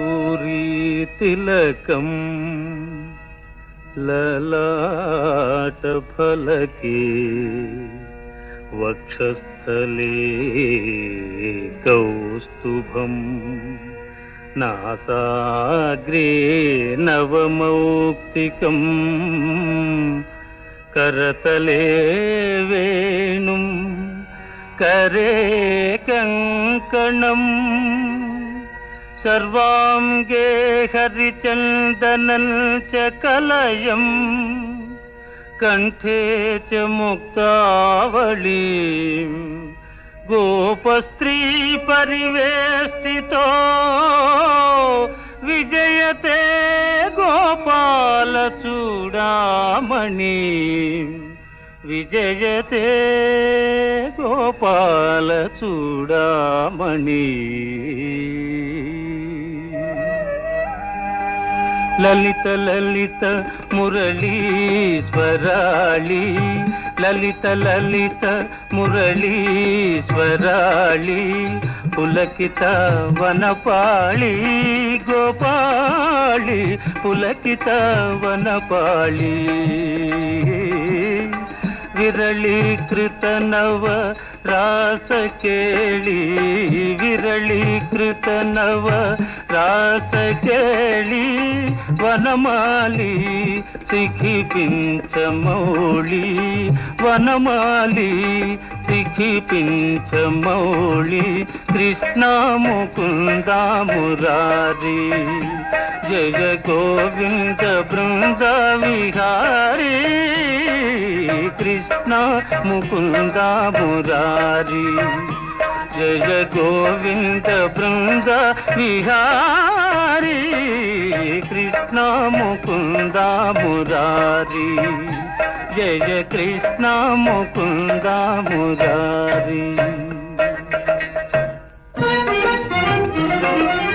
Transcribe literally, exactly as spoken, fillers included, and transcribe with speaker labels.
Speaker 1: కస్తూరి తిలకం లలాట ఫలకే వక్షస్థలే కౌస్తుభం నాసాగ్రే నవమౌక్తికం కరతలే వేణుం కరే కంకణం సర్వాంగే హరిచందనం చ కలయం కంఠే చ ముక్తావళీం గోపస్త్రీ పరివేష్టితో విజయతే గోపాల చూడామణి విజయతే గోపాల చూడామణి లలిత లలిత మురళీశ్వరాళి లలిత లలిత మురళీశ్వరాళి పులకిత వనపాళి గోపాళి పులకిత వనపాళి విరళీకృత నవ రాస కేళి విరళీకృత నవ రాస కేళి వనమాలి సిఖిపించమౌళి వనమాలి సిఖిపించమౌళి కృష్ణ ముకుంద మురారి జయ గోవింద బృంద విహారీ కృష్ణ ముకుంద మురారి జయ గోవింద బృంద విహారీ కృష్ణ ముకుంద మురారి జయ కృష్ణ ముకుంద మురారి.